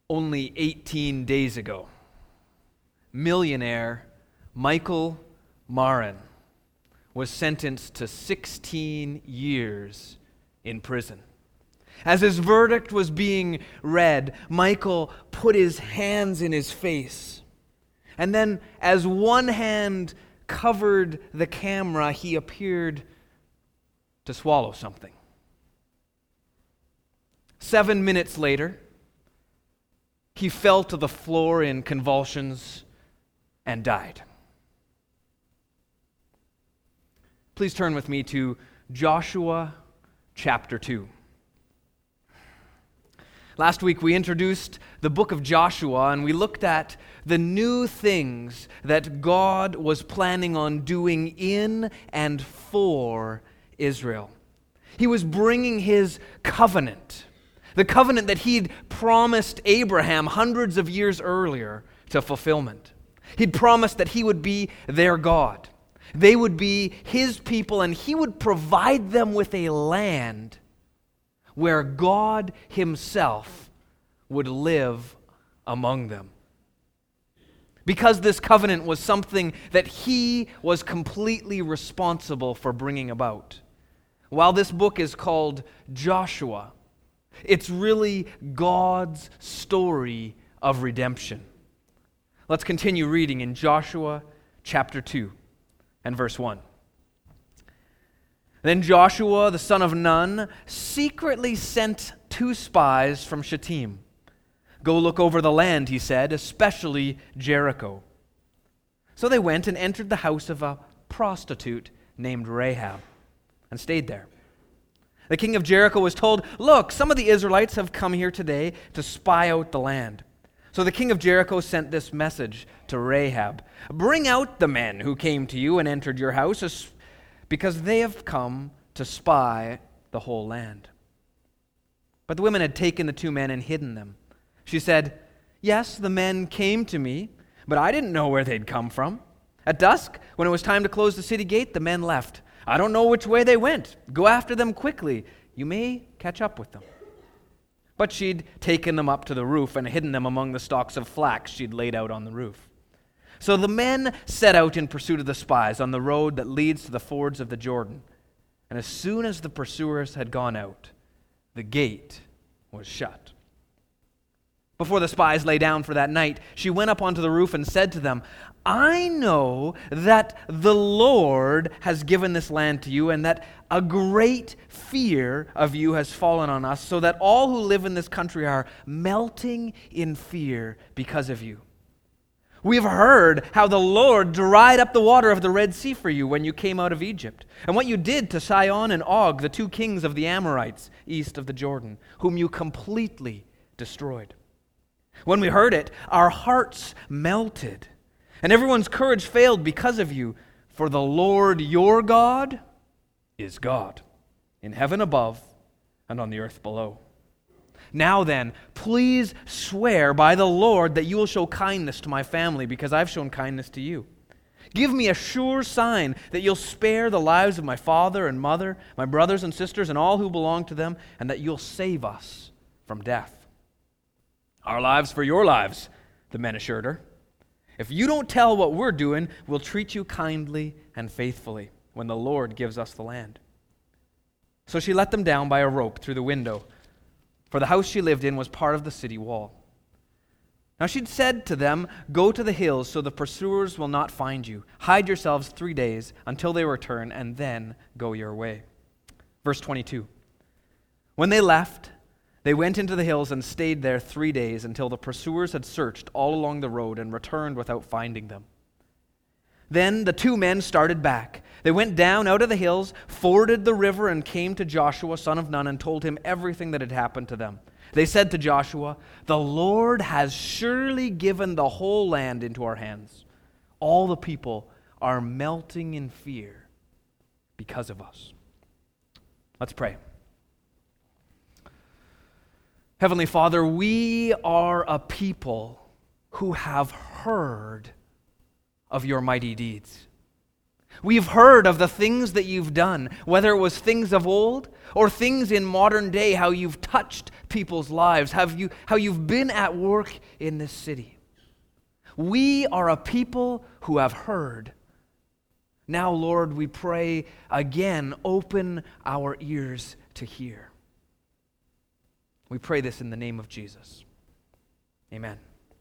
Only 18 days ago, millionaire Michael Marin was sentenced to 16 years in prison. As his verdict was being read, Michael put his hands in his face. And then, as one hand covered the camera, he appeared to swallow something. 7 minutes later, he fell to the floor in convulsions and died. Please turn with me to Joshua chapter 2. Last week we introduced the book of Joshua and we looked at the new things that God was planning on doing in and for Israel. He was bringing His covenant, the covenant that He'd promised Abraham hundreds of years earlier, to fulfillment. He'd promised that He would be their God. They would be His people, and He would provide them with a land where God Himself would live among them. Because this covenant was something that He was completely responsible for bringing about. While this book is called Joshua, it's really God's story of redemption. Let's continue reading in Joshua chapter 2 and verse 1. Then Joshua, the son of Nun, secretly sent 2 spies from Shittim. "Go look over the land," he said, "especially Jericho." So they went and entered the house of a prostitute named Rahab and stayed there. The king of Jericho was told, "Look, some of the Israelites have come here today to spy out the land." So the king of Jericho sent this message to Rahab: "Bring out the men who came to you and entered your house, because they have come to spy the whole land." But the women had taken the 2 men and hidden them. She said, "Yes, the men came to me, but I didn't know where they'd come from. At dusk, when it was time to close the city gate, the men left. I don't know which way they went. Go after them quickly. You may catch up with them." But she'd taken them up to the roof and hidden them among the stalks of flax she'd laid out on the roof. So the men set out in pursuit of the spies on the road that leads to the fords of the Jordan. And as soon as the pursuers had gone out, the gate was shut. Before the spies lay down for that night, she went up onto the roof and said to them, "I know that the Lord has given this land to you, and that a great fear of you has fallen on us, so that all who live in this country are melting in fear because of you. We've heard how the Lord dried up the water of the Red Sea for you when you came out of Egypt, and what you did to Sihon and Og, the 2 kings of the Amorites east of the Jordan, whom you completely destroyed. When we heard it, our hearts melted, and everyone's courage failed because of you. For the Lord your God is God, in heaven above and on the earth below. Now then, please swear by the Lord that you will show kindness to my family, because I've shown kindness to you. Give me a sure sign that you'll spare the lives of my father and mother, my brothers and sisters, and all who belong to them, and that you'll save us from death." "Our lives for your lives," the men assured her. "If you don't tell what we're doing, we'll treat you kindly and faithfully when the Lord gives us the land." So she let them down by a rope through the window, for the house she lived in was part of the city wall. Now she'd said to them, "Go to the hills so the pursuers will not find you. Hide yourselves 3 days until they return, and then go your way." Verse 22. When they left, they went into the hills and stayed there 3 days until the pursuers had searched all along the road and returned without finding them. Then the 2 men started back. They went down out of the hills, forded the river, and came to Joshua, son of Nun, and told him everything that had happened to them. They said to Joshua, "The Lord has surely given the whole land into our hands. All the people are melting in fear because of us." Let's pray. Heavenly Father, we are a people who have heard of your mighty deeds. We've heard of the things that you've done, whether it was things of old or things in modern day, how you've touched people's lives, how you've been at work in this city. We are a people who have heard. Now, Lord, we pray again, open our ears to hear. We pray this in the name of Jesus. Amen.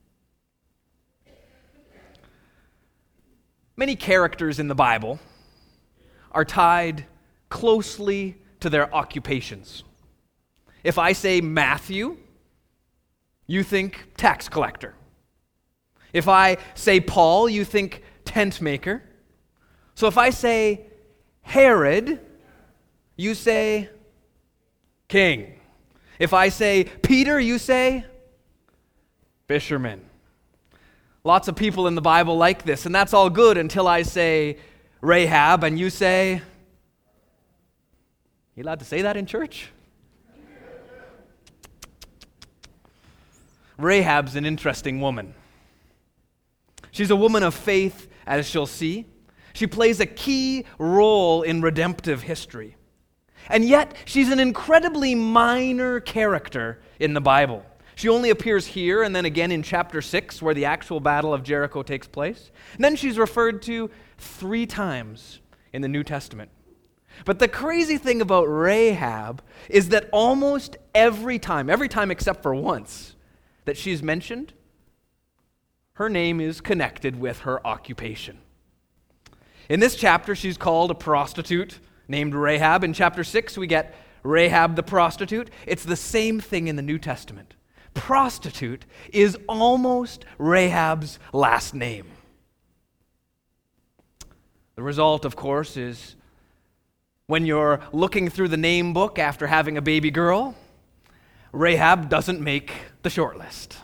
Many characters in the Bible are tied closely to their occupations. If I say Matthew, you think tax collector. If I say Paul, you think tent maker. So if I say Herod, you say king. If I say Peter, you say fisherman. Lots of people in the Bible like this, and that's all good until I say Rahab, and you say, you allowed to say that in church? Rahab's an interesting woman. She's a woman of faith, as she'll see. She plays a key role in redemptive history. And yet, she's an incredibly minor character in the Bible. She only appears here and then again in chapter 6, where the actual Battle of Jericho takes place. And then she's referred to 3 times in the New Testament. But the crazy thing about Rahab is that almost every time except for once that she's mentioned, her name is connected with her occupation. In this chapter, she's called a prostitute named Rahab. In chapter 6, we get Rahab the prostitute. It's the same thing in the New Testament. Prostitute is almost Rahab's last name. The result, of course, is when you're looking through the name book after having a baby girl, Rahab doesn't make the short list.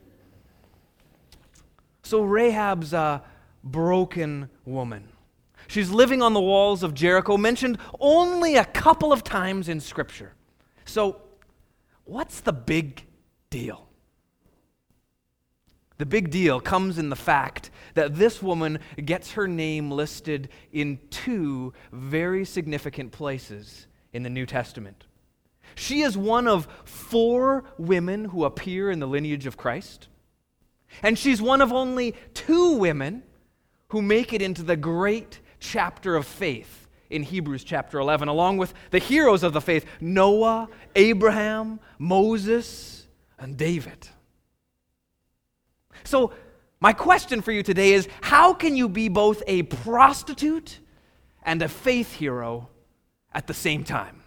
So Rahab's a broken woman. She's living on the walls of Jericho, mentioned only a couple of times in Scripture. So, what's the big deal? The big deal comes in the fact that this woman gets her name listed in 2 very significant places in the New Testament. She is one of 4 women who appear in the lineage of Christ, and she's one of only 2 women who make it into the great chapter of faith in Hebrews chapter 11, along with the heroes of the faith, Noah, Abraham, Moses, and David. So, my question for you today is, how can you be both a prostitute and a faith hero at the same time?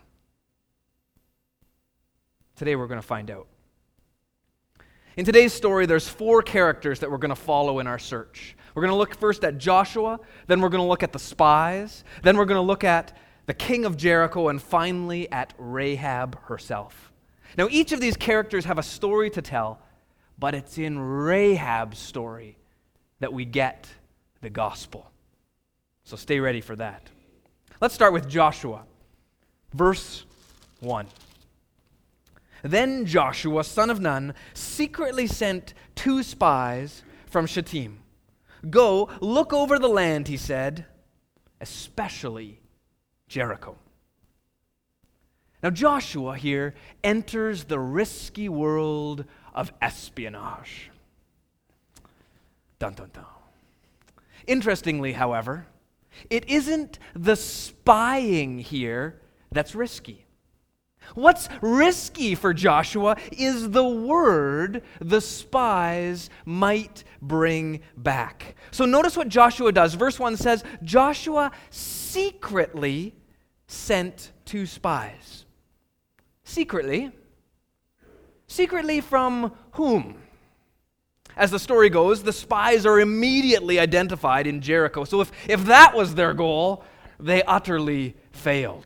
Today we're going to find out. In today's story, there's 4 characters that we're going to follow in our search. We're going to look first at Joshua, then we're going to look at the spies, then we're going to look at the king of Jericho, and finally at Rahab herself. Now, each of these characters have a story to tell, but it's in Rahab's story that we get the gospel. So stay ready for that. Let's start with Joshua, verse 1. Then Joshua, son of Nun, secretly sent 2 spies from Shittim. Go, look over the land, he said, especially Jericho. Now Joshua here enters the risky world of espionage. Dun, dun, dun. Interestingly, however, it isn't the spying here that's risky. What's risky for Joshua is the word the spies might bring back. So notice what Joshua does. Verse 1 says, Joshua secretly sent 2 spies. Secretly? Secretly from whom? As the story goes, the spies are immediately identified in Jericho. So if that was their goal, they utterly failed.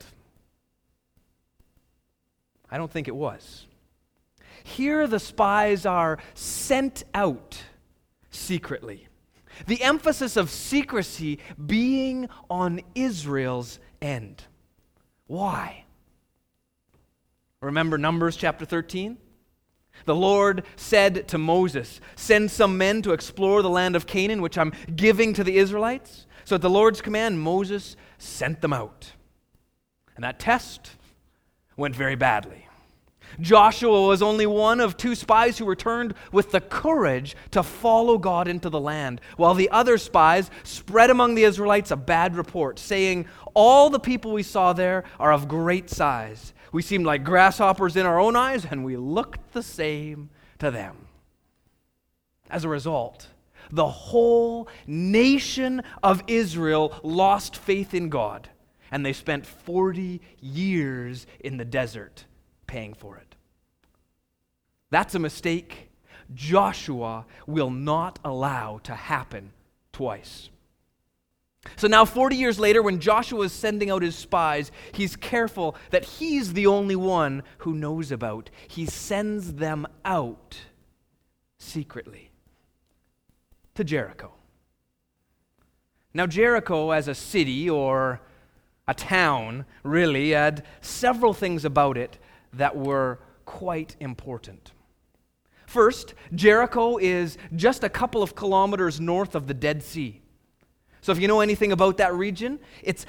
I don't think it was. Here the spies are sent out secretly. The emphasis of secrecy being on Israel's end. Why? Remember Numbers chapter 13? The Lord said to Moses, send some men to explore the land of Canaan, which I'm giving to the Israelites. So at the Lord's command, Moses sent them out. And that test went very badly. Joshua was only one of 2 spies who returned with the courage to follow God into the land, while the other spies spread among the Israelites a bad report, saying, "All the people we saw there are of great size. We seemed like grasshoppers in our own eyes, and we looked the same to them." As a result, the whole nation of Israel lost faith in God, and they spent 40 years in the desert paying for it. That's a mistake Joshua will not allow to happen twice. So now 40 years later, when Joshua is sending out his spies, he's careful that he's the only one who knows about. He sends them out secretly to Jericho. Now Jericho as a city or a town really had several things about it that were quite important. First, Jericho is just a couple of kilometers north of the Dead Sea. So if you know anything about that region, it's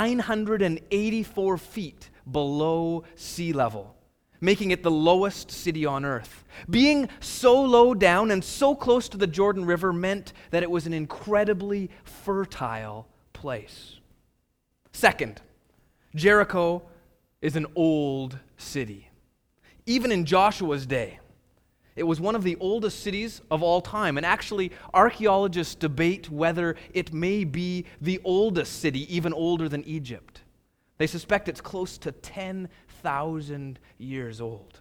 984 feet below sea level, making it the lowest city on earth. Being so low down and so close to the Jordan River meant that it was an incredibly fertile place. Second, Jericho is an old city. Even in Joshua's day, it was one of the oldest cities of all time. And actually, archaeologists debate whether it may be the oldest city, even older than Egypt. They suspect it's close to 10,000 years old.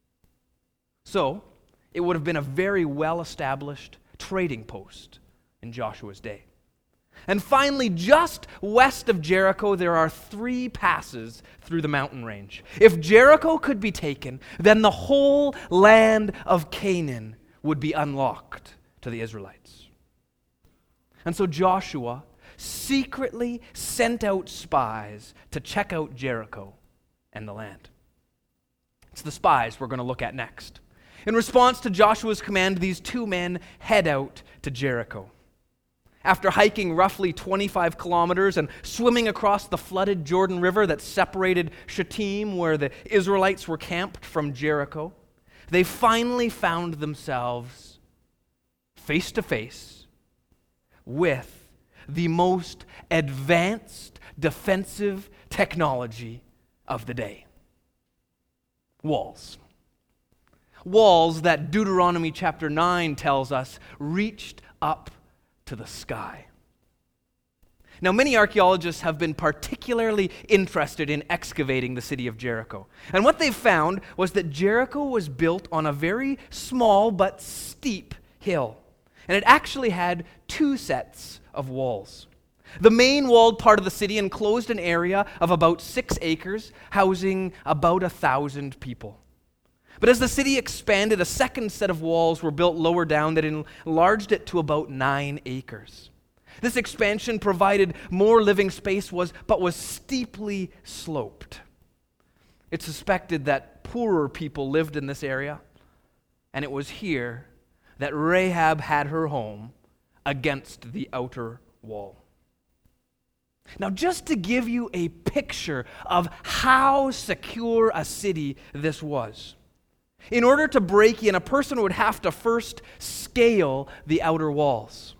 So, it would have been a very well-established trading post in Joshua's day. And finally, just west of Jericho, there are 3 passes through the mountain range. If Jericho could be taken, then the whole land of Canaan would be unlocked to the Israelites. And so Joshua secretly sent out spies to check out Jericho and the land. It's the spies we're going to look at next. In response to Joshua's command, these 2 men head out to Jericho. After hiking roughly 25 kilometers and swimming across the flooded Jordan River that separated Shittim, where the Israelites were camped, from Jericho, they finally found themselves face to face with the most advanced defensive technology of the day. Walls. Walls that Deuteronomy chapter 9 tells us reached up to the sky. Now, many archaeologists have been particularly interested in excavating the city of Jericho. And what they found was that Jericho was built on a very small but steep hill. And it actually had 2 sets of walls. The main walled part of the city enclosed an area of about 6 acres, housing about 1,000 people. But as the city expanded, a second set of walls were built lower down that enlarged it to about 9 acres. This expansion provided more living space, but was steeply sloped. It's suspected that poorer people lived in this area, and it was here that Rahab had her home against the outer wall. Now, just to give you a picture of how secure a city this was, in order to break in, a person would have to first scale the outer walls.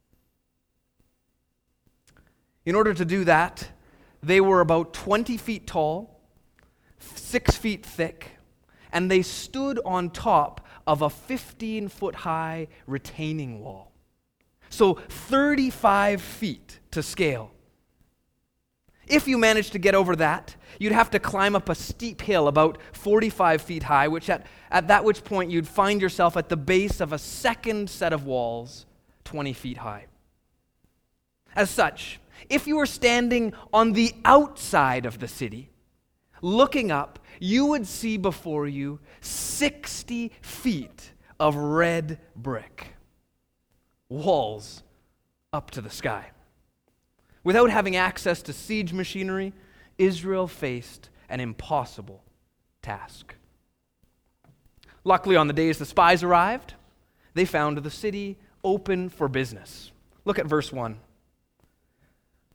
In order to do that, they were about 20 feet tall, 6 feet thick, and they stood on top of a 15-foot-high retaining wall. So 35 feet to scale. If you managed to get over that, you'd have to climb up a steep hill about 45 feet high, which at which point you'd find yourself at the base of a second set of walls 20 feet high. As such, if you were standing on the outside of the city, looking up, you would see before you 60 feet of red brick. Walls up to the sky. Without having access to siege machinery, Israel faced an impossible task. Luckily, on the days the spies arrived, they found the city open for business. Look at verse 1.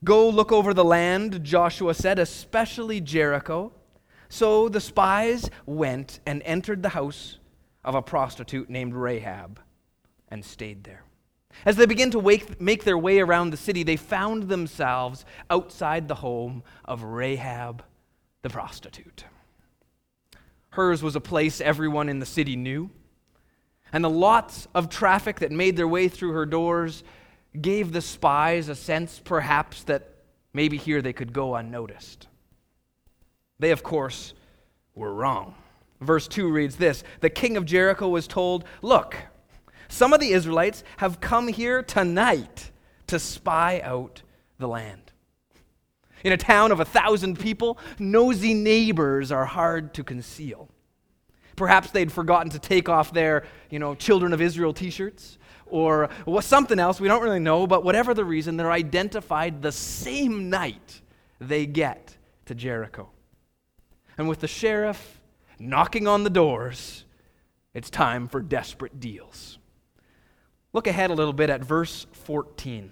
"Go look over the land," Joshua said, "especially Jericho." So the spies went and entered the house of a prostitute named Rahab and stayed there. As they began to make their way around the city, they found themselves outside the home of Rahab the prostitute. Hers was a place everyone in the city knew, and the lots of traffic that made their way through her doors gave the spies a sense, perhaps, that maybe here they could go unnoticed. They, of course, were wrong. Verse 2 reads this: "The king of Jericho was told, 'Look, some of the Israelites have come here tonight to spy out the land.'" In a town of 1,000 people, nosy neighbors are hard to conceal. Perhaps they'd forgotten to take off their, Children of Israel t-shirts, or something else, we don't really know, but whatever the reason, they're identified the same night they get to Jericho. And with the sheriff knocking on the doors, it's time for desperate deals. Look ahead a little bit at verse 14.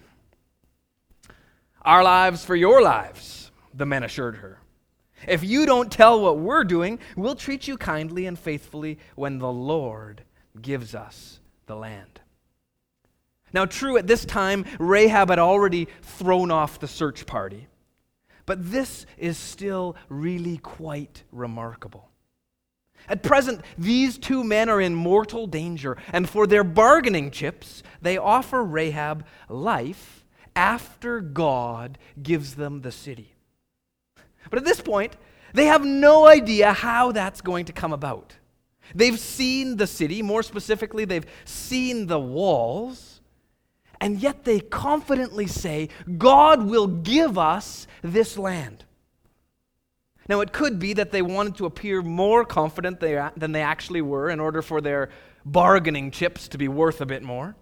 "Our lives for your lives," the men assured her. "If you don't tell what we're doing, we'll treat you kindly and faithfully when the Lord gives us the land." Now, true, at this time, Rahab had already thrown off the search party. But this is still really quite remarkable. At present, these two men are in mortal danger, and for their bargaining chips, they offer Rahab life after God gives them the city. But at this point, they have no idea how that's going to come about. They've seen the city, more specifically, they've seen the walls, and yet they confidently say, "God will give us this land." Now, it could be that they wanted to appear more confident than they actually were in order for their bargaining chips to be worth a bit more.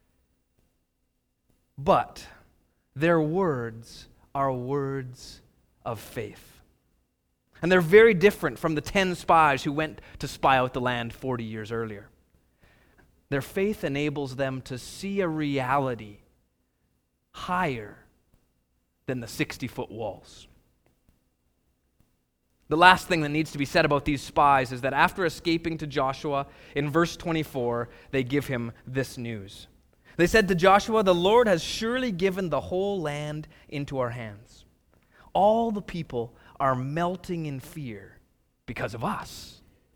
But their words are words of faith. And they're very different from the 10 spies who went to spy out the land 40 years earlier. Their faith enables them to see a reality higher than the 60-foot walls. The last thing that needs to be said about these spies is that after escaping to Joshua, in verse 24, they give him this news. They said to Joshua, "The Lord has surely given the whole land into our hands. All the people are melting in fear because of us."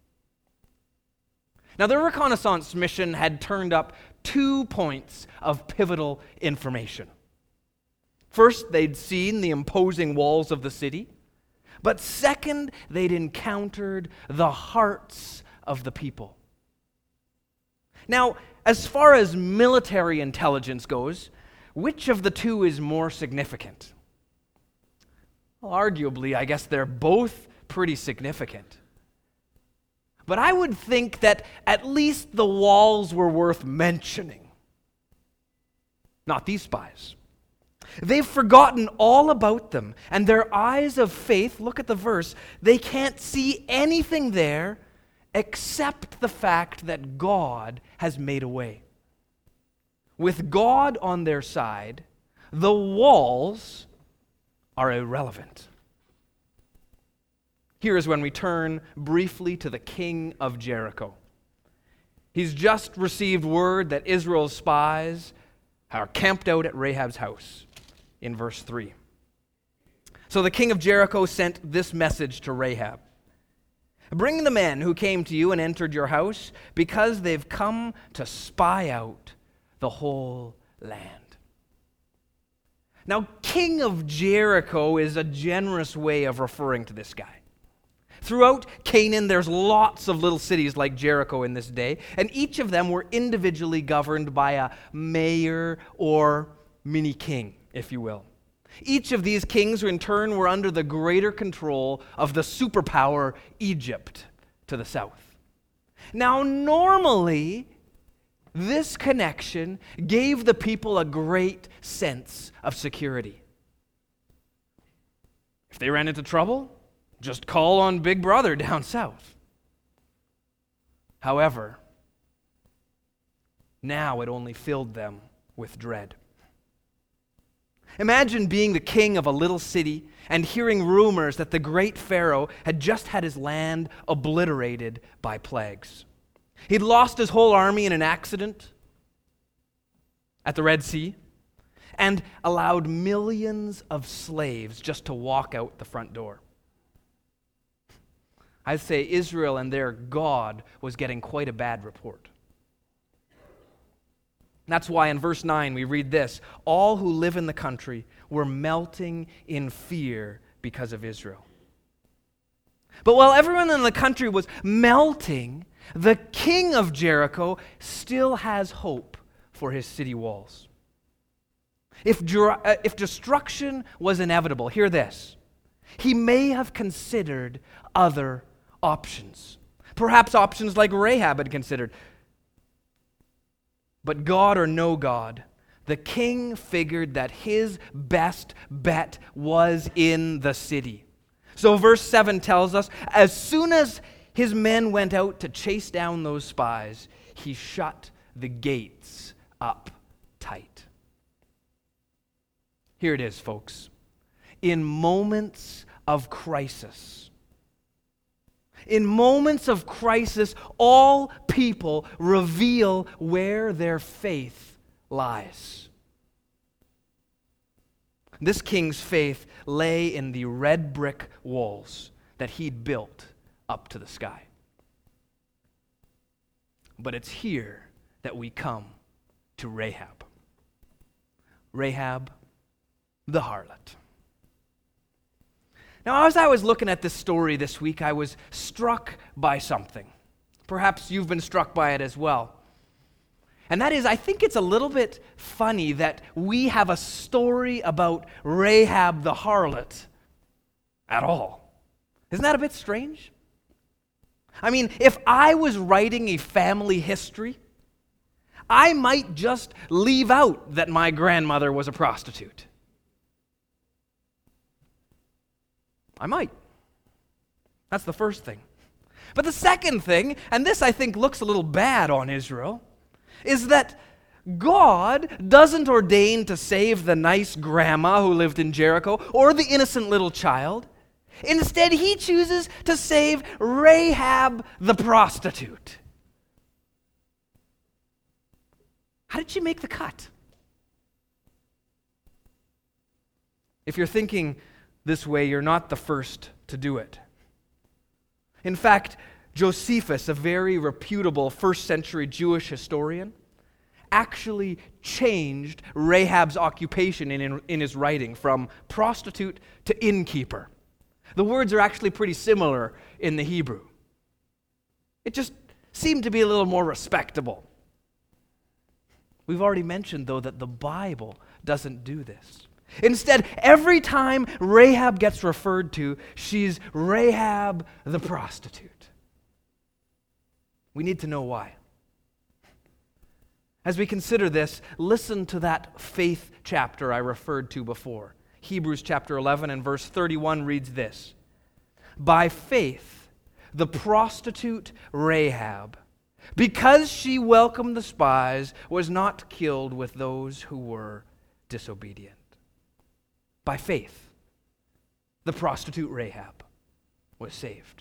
Now, the reconnaissance mission had turned up 2 points of pivotal information. First, they'd seen the imposing walls of the city. But second, they'd encountered the hearts of the people. Now, as far as military intelligence goes, which of the two is more significant? Well, arguably, I guess they're both pretty significant. But I would think that at least the walls were worth mentioning. Not these spies. They've forgotten all about them, and their eyes of faith, look at the verse, they can't see anything there except the fact that God has made a way. With God on their side, the walls are irrelevant. Here is when we turn briefly to the king of Jericho. He's just received word that Israel's spies are camped out at Rahab's house in verse 3. So the king of Jericho sent this message to Rahab. "Bring the men who came to you and entered your house, because they've come to spy out the whole land." Now, king of Jericho is a generous way of referring to this guy. Throughout Canaan, there's lots of little cities like Jericho in this day, and each of them were individually governed by a mayor or mini-king, if you will. Each of these kings, in turn, were under the greater control of the superpower Egypt to the south. Now, normally, this connection gave the people a great sense of security. If they ran into trouble, just call on Big Brother down south. However, now it only filled them with dread. Imagine being the king of a little city and hearing rumors that the great Pharaoh had just had his land obliterated by plagues. He'd lost his whole army in an accident at the Red Sea and allowed millions of slaves just to walk out the front door. I'd say Israel and their God was getting quite a bad report. That's why in verse 9 we read this: all who live in the country were melting in fear because of Israel. But while everyone in the country was melting, the king of Jericho still has hope for his city walls. If destruction was inevitable, hear this: he may have considered other options. Perhaps options like Rahab had considered. But God or no God, the king figured that his best bet was in the city. So verse 7 tells us, as soon as his men went out to chase down those spies, he shut the gates up tight. Here it is, folks. In moments of crisis, all people reveal where their faith lies. This king's faith lay in the red brick walls that he'd built up to the sky. But it's here that we come to Rahab. Rahab the harlot. Now, as I was looking at this story this week, I was struck by something. Perhaps you've been struck by it as well. And that is, I think it's a little bit funny that we have a story about Rahab the harlot at all. Isn't that a bit strange? I mean, if I was writing a family history, I might just leave out that my grandmother was a prostitute. I might. That's the first thing. But the second thing, and this I think looks a little bad on Israel, is that God doesn't ordain to save the nice grandma who lived in Jericho or the innocent little child. Instead, he chooses to save Rahab the prostitute. How did she make the cut? If you're thinking this way, you're not the first to do it. In fact, Josephus, a very reputable first-century Jewish historian, actually changed Rahab's occupation in his writing from prostitute to innkeeper. The words are actually pretty similar in the Hebrew. It just seemed to be a little more respectable. We've already mentioned, though, that the Bible doesn't do this. Instead, every time Rahab gets referred to, she's Rahab the prostitute. We need to know why. As we consider this, listen to that faith chapter I referred to before. Hebrews chapter 11 and verse 31 reads this: by faith, the prostitute Rahab, because she welcomed the spies, was not killed with those who were disobedient. By faith, the prostitute Rahab was saved.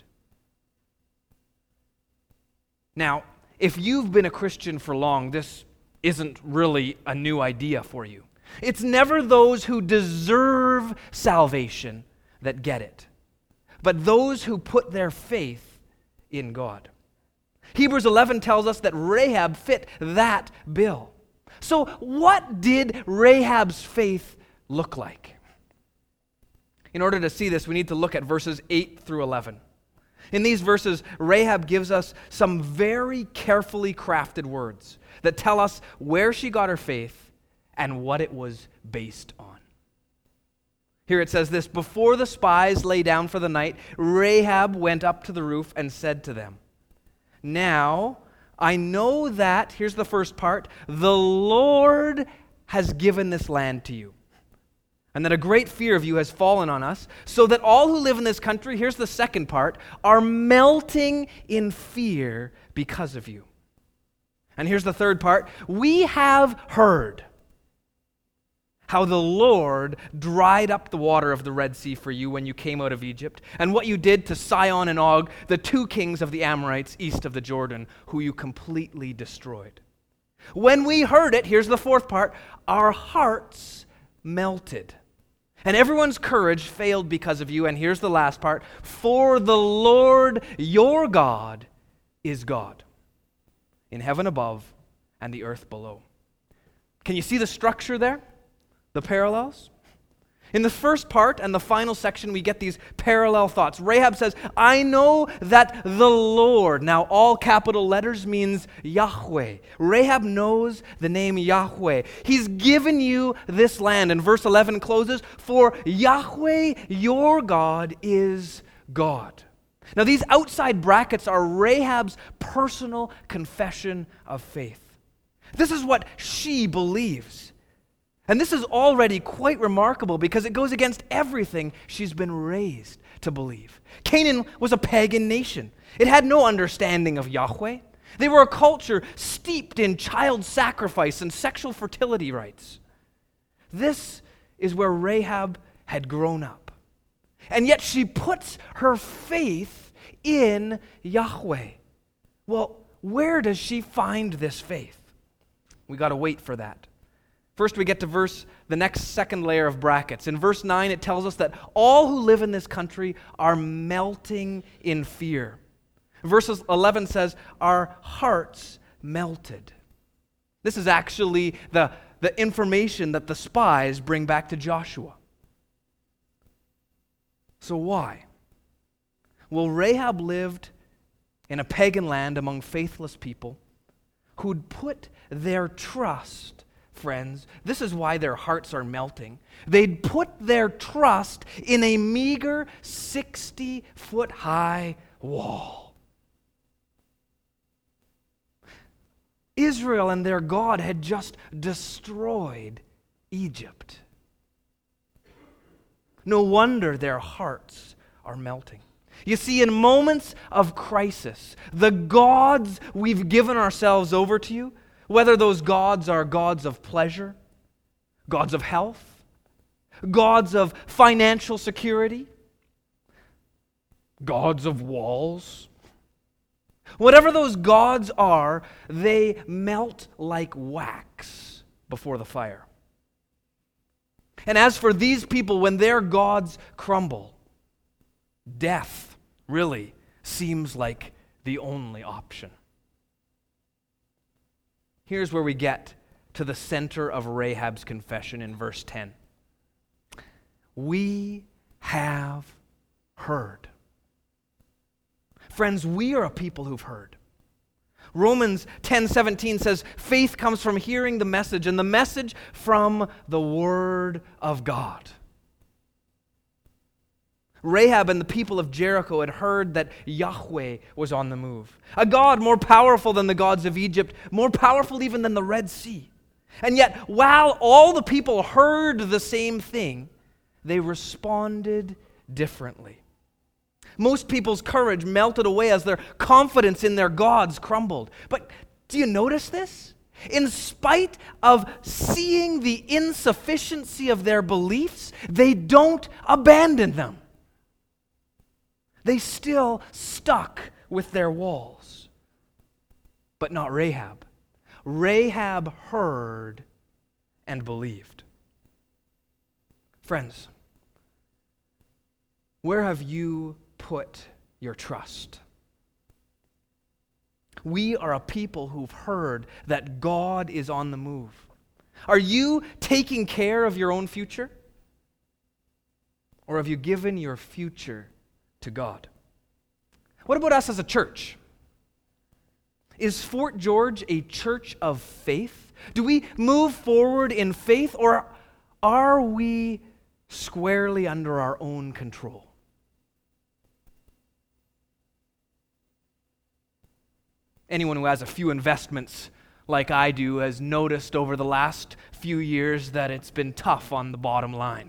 Now, if you've been a Christian for long, this isn't really a new idea for you. It's never those who deserve salvation that get it, but those who put their faith in God. Hebrews 11 tells us that Rahab fit that bill. So what did Rahab's faith look like? In order to see this, we need to look at verses 8 through 11. In these verses, Rahab gives us some very carefully crafted words that tell us where she got her faith and what it was based on. Here it says this: before the spies lay down for the night, Rahab went up to the roof and said to them, now I know that, here's the first part, the Lord has given this land to you, and that a great fear of you has fallen on us, so that all who live in this country, here's the second part, are melting in fear because of you. And here's the third part: we have heard how the Lord dried up the water of the Red Sea for you when you came out of Egypt, and what you did to Sihon and Og, the two kings of the Amorites east of the Jordan, who you completely destroyed. When we heard it, here's the fourth part, our hearts melted. And everyone's courage failed because of you, and here's the last part, for the Lord your God is God, in heaven above and the earth below. Can you see the structure there? The parallels? In the first part and the final section, we get these parallel thoughts. Rahab says, I know that the Lord, now all capital letters means Yahweh. Rahab knows the name Yahweh. He's given you this land. And verse 11 closes, for Yahweh your God is God. Now these outside brackets are Rahab's personal confession of faith. This is what she believes. And this is already quite remarkable because it goes against everything she's been raised to believe. Canaan was a pagan nation. It had no understanding of Yahweh. They were a culture steeped in child sacrifice and sexual fertility rites. This is where Rahab had grown up. And yet she puts her faith in Yahweh. Well, where does she find this faith? We got to wait for that. First, we get to the next second layer of brackets. In verse 9, it tells us that all who live in this country are melting in fear. Verse 11 says, our hearts melted. This is actually the information that the spies bring back to Joshua. So why? Well, Rahab lived in a pagan land among faithless people who'd put their trust, friends, this is why their hearts are melting. They'd put their trust in a meager 60-foot-high wall. Israel and their God had just destroyed Egypt. No wonder their hearts are melting. You see, in moments of crisis, the gods we've given ourselves over to, whether those gods are gods of pleasure, gods of health, gods of financial security, gods of walls, whatever those gods are, they melt like wax before the fire. And as for these people, when their gods crumble, death really seems like the only option. Here's where we get to the center of Rahab's confession in verse 10. We have heard. Friends, we are a people who've heard. Romans 10:17 says, faith comes from hearing the message, and the message from the Word of God. Rahab and the people of Jericho had heard that Yahweh was on the move. A God more powerful than the gods of Egypt, more powerful even than the Red Sea. And yet, while all the people heard the same thing, they responded differently. Most people's courage melted away as their confidence in their gods crumbled. But do you notice this? In spite of seeing the insufficiency of their beliefs, they don't abandon them. They still stuck with their walls. But not Rahab. Rahab heard and believed. Friends, where have you put your trust? We are a people who've heard that God is on the move. Are you taking care of your own future? Or have you given your future to God? What about us as a church? Is Fort George a church of faith? Do we move forward in faith, or are we squarely under our own control? Anyone who has a few investments like I do has noticed over the last few years that it's been tough on the bottom line.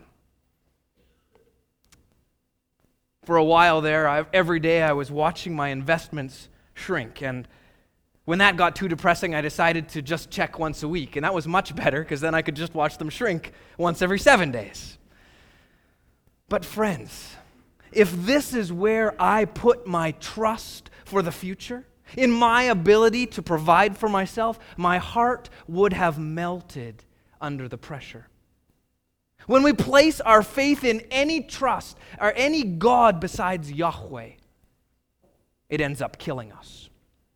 For a while there, every day I was watching my investments shrink, and When that got too depressing, I decided to just check once a week, and that was much better because then I could just watch them shrink once every 7 days. But friends, if this is where I put my trust for the future, in my ability to provide for myself, my heart would have melted under the pressure. When we place our faith in any trust or any God besides Yahweh, it ends up killing us.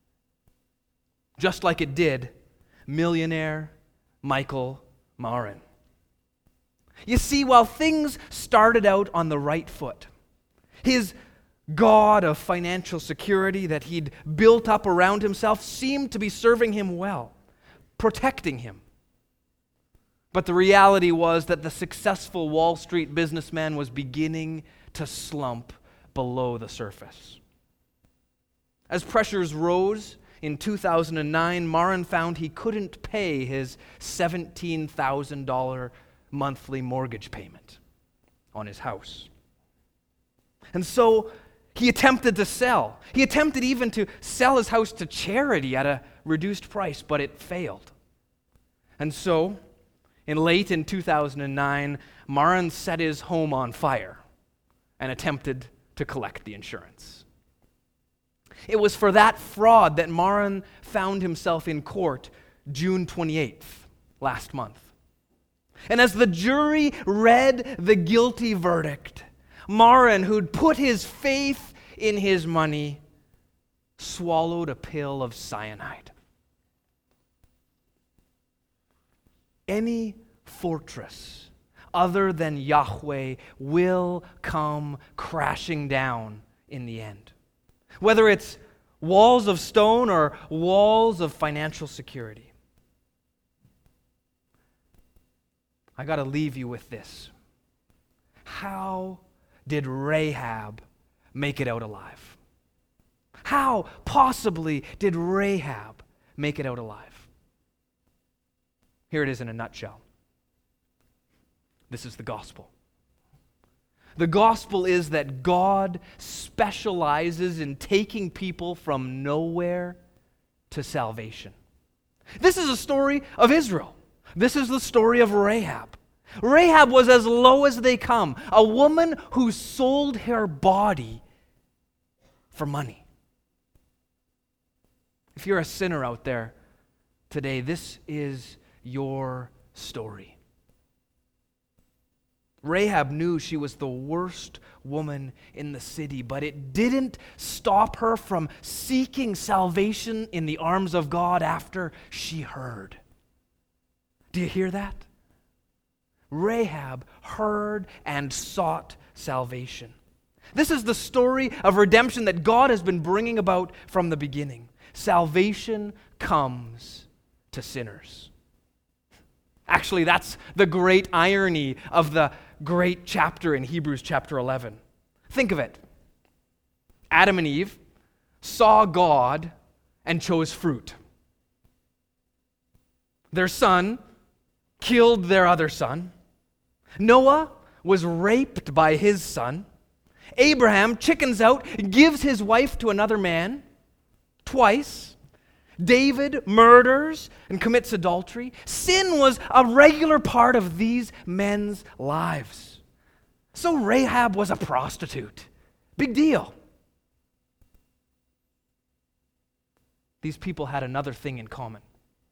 Just like it did millionaire Michael Marin. You see, while things started out on the right foot, his God of financial security that he'd built up around himself seemed to be serving him well, protecting him. But the reality was that the successful Wall Street businessman was beginning to slump below the surface. As pressures rose in 2009, Marin found he couldn't pay his $17,000 monthly mortgage payment on his house. And so he attempted to sell. He attempted even to sell his house to charity at a reduced price, but it failed. And so, late in 2009, Marin set his home on fire and attempted to collect the insurance. It was for that fraud that Marin found himself in court June 28th, last month. And as the jury read the guilty verdict, Marin, who'd put his faith in his money, swallowed a pill of cyanide. Any fortress other than Yahweh will come crashing down in the end. Whether it's walls of stone or walls of financial security. I got to leave you with this. How did Rahab make it out alive? How possibly did Rahab make it out alive? Here it is in a nutshell. This is the gospel. The gospel is that God specializes in taking people from nowhere to salvation. This is a story of Israel. This is the story of Rahab. Rahab was as low as they come, a woman who sold her body for money. If you're a sinner out there today, this is your story. Rahab knew she was the worst woman in the city, but it didn't stop her from seeking salvation in the arms of God after she heard. Do you hear that? Rahab heard and sought salvation. This is the story of redemption that God has been bringing about from the beginning. Salvation comes to sinners. Actually, that's the great irony of the great chapter in Hebrews chapter 11. Think of it. Adam and Eve saw God and chose fruit. Their son killed their other son. Noah was raped by his son. Abraham chickens out, gives his wife to another man twice. David murders and commits adultery. Sin was a regular part of these men's lives. So Rahab was a prostitute. Big deal. These people had another thing in common.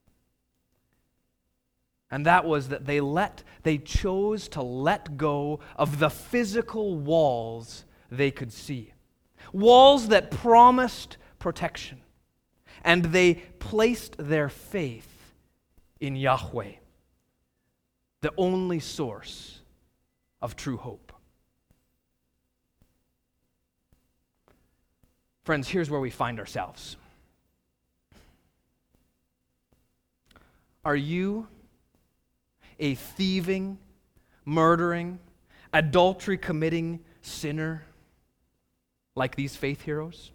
And that was that they chose to let go of the physical walls they could see. Walls that promised protection. And they placed their faith in Yahweh, the only source of true hope. Friends, here's where we find ourselves. Are you a thieving, murdering, adultery-committing sinner like these faith heroes?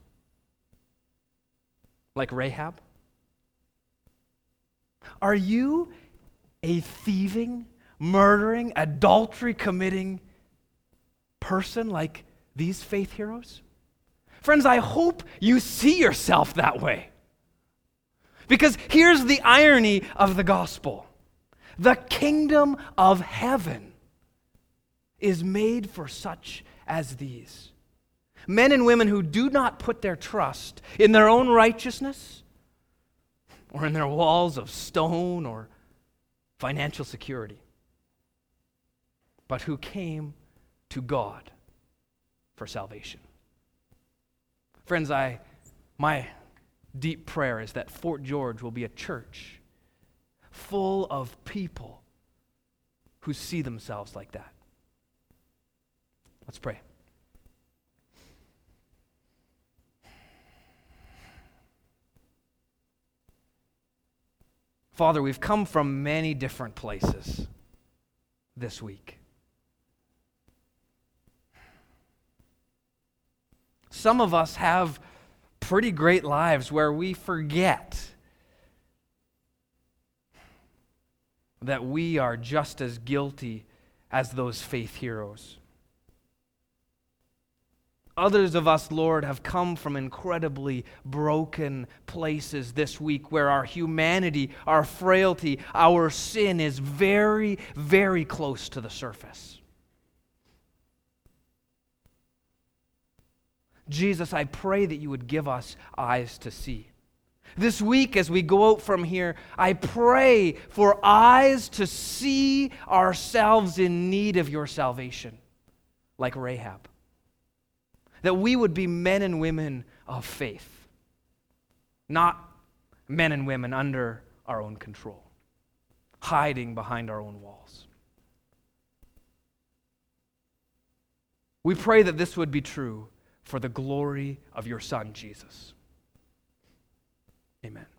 Like Rahab? Are you a thieving, murdering, adultery-committing person like these faith heroes? Friends, I hope you see yourself that way. Because here's the irony of the gospel. The kingdom of heaven is made for such as these. Men and women who do not put their trust in their own righteousness or in their walls of stone or financial security, but who came to God for salvation. Friends, my deep prayer is that Fort George will be a church full of people who see themselves like that. Let's pray. Father, we've come from many different places this week. Some of us have pretty great lives where we forget that we are just as guilty as those faith heroes. Others of us, Lord, have come from incredibly broken places this week where our humanity, our frailty, our sin is very, very close to the surface. Jesus, I pray that you would give us eyes to see. This week, as we go out from here, I pray for eyes to see ourselves in need of your salvation, like Rahab. That we would be men and women of faith, not men and women under our own control, hiding behind our own walls. We pray that this would be true for the glory of your Son, Jesus. Amen.